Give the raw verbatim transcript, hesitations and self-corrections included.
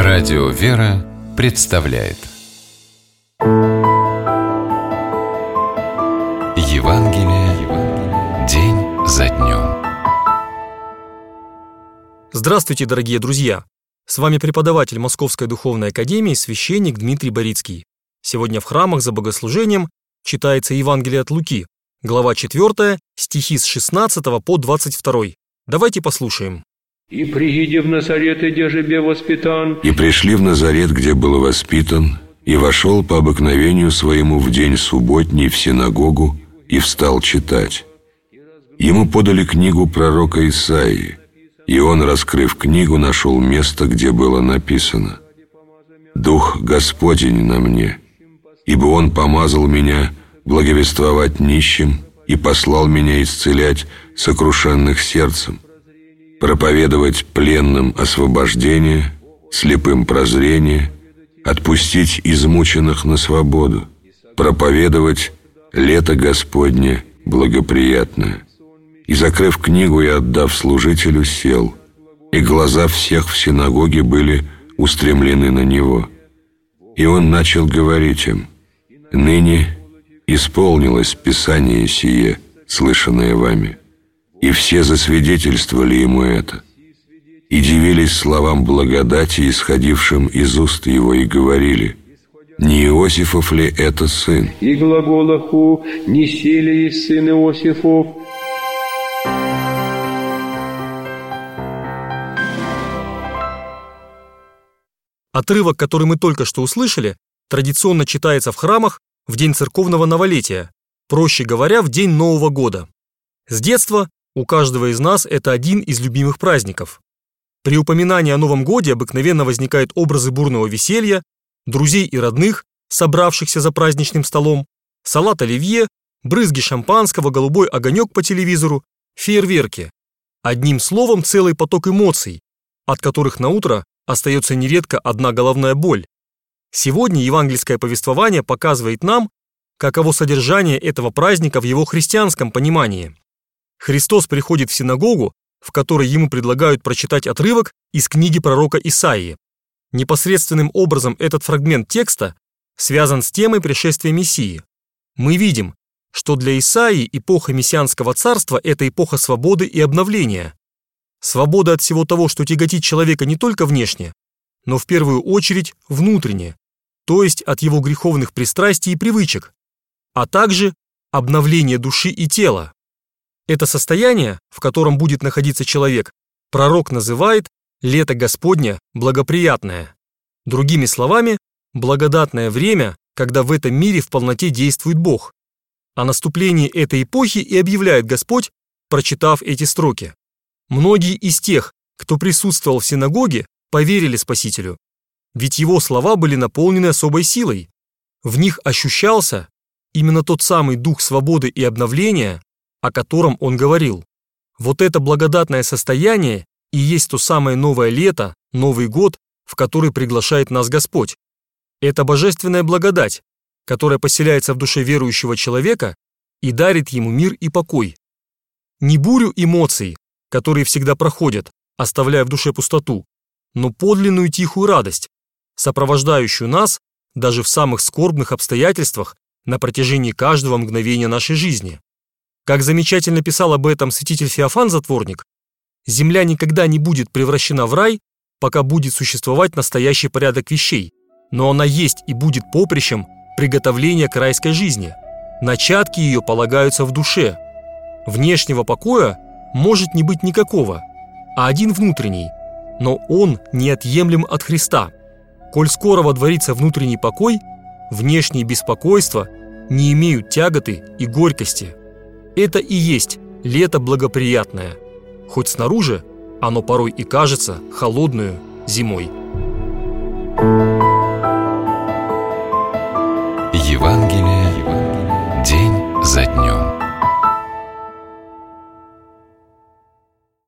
Радио «Вера» представляет Евангелие день за днем. Здравствуйте, дорогие друзья! С вами преподаватель Московской Духовной Академии, священник Дмитрий Борицкий. Сегодня в храмах за богослужением читается Евангелие от Луки, глава четвёртая, стихи с шестнадцатого по двадцать второй. Давайте послушаем. «И прииди в Назарет, где жебе воспитан». И пришли в Назарет, где был воспитан, и вошел по обыкновению своему в день субботний в синагогу и встал читать. Ему подали книгу пророка Исаии, и он, раскрыв книгу, нашел место, где было написано: «Дух Господень на мне, ибо Он помазал меня благовествовать нищим и послал меня исцелять сокрушенных сердцем, проповедовать пленным освобождение, слепым прозрение, отпустить измученных на свободу, проповедовать лето Господне благоприятное». И, закрыв книгу и отдав служителю, сел, и глаза всех в синагоге были устремлены на него. И он начал говорить им: «Ныне исполнилось Писание сие, слышанное вами». И все засвидетельствовали ему это, и дивились словам благодати, исходившим из уст его, и говорили: «Не Иосифов ли это сын?» И глаголаху: «Не сели есть сын Иосифов». Отрывок, который мы только что услышали, традиционно читается в храмах в день церковного новолетия, проще говоря, в день Нового года. С детства у каждого из нас это один из любимых праздников. При упоминании о Новом годе обыкновенно возникают образы бурного веселья, друзей и родных, собравшихся за праздничным столом, салат оливье, брызги шампанского, голубой огонек по телевизору, фейерверки. Одним словом, целый поток эмоций, от которых на утро остается нередко одна головная боль. Сегодня евангельское повествование показывает нам, каково содержание этого праздника в его христианском понимании. Христос приходит в синагогу, в которой ему предлагают прочитать отрывок из книги пророка Исаии. Непосредственным образом этот фрагмент текста связан с темой пришествия Мессии. Мы видим, что для Исаии эпоха мессианского царства – это эпоха свободы и обновления. Свобода от всего того, что тяготит человека не только внешне, но в первую очередь внутренне, то есть от его греховных пристрастий и привычек, а также обновление души и тела. Это состояние, в котором будет находиться человек, пророк называет «лето Господне благоприятное». Другими словами, благодатное время, когда в этом мире в полноте действует Бог. О наступлении этой эпохи и объявляет Господь, прочитав эти строки. Многие из тех, кто присутствовал в синагоге, поверили Спасителю, ведь его слова были наполнены особой силой. В них ощущался именно тот самый дух свободы и обновления, о котором он говорил. Вот это благодатное состояние и есть то самое новое лето, Новый год, в который приглашает нас Господь. Это божественная благодать, которая поселяется в душе верующего человека и дарит ему мир и покой. Не бурю эмоций, которые всегда проходят, оставляя в душе пустоту, но подлинную тихую радость, сопровождающую нас даже в самых скорбных обстоятельствах на протяжении каждого мгновения нашей жизни. Как замечательно писал об этом святитель Феофан Затворник, земля никогда не будет превращена в рай, пока будет существовать настоящий порядок вещей, но она есть и будет поприщем приготовления к райской жизни. Начатки ее полагаются в душе. Внешнего покоя может не быть никакого, а один внутренний, но он неотъемлем от Христа. Коль скоро водворится внутренний покой, внешние беспокойства не имеют тяготы и горькости. Это и есть лето благоприятное, хоть снаружи оно порой и кажется холодную зимой. Евангелие день за днем.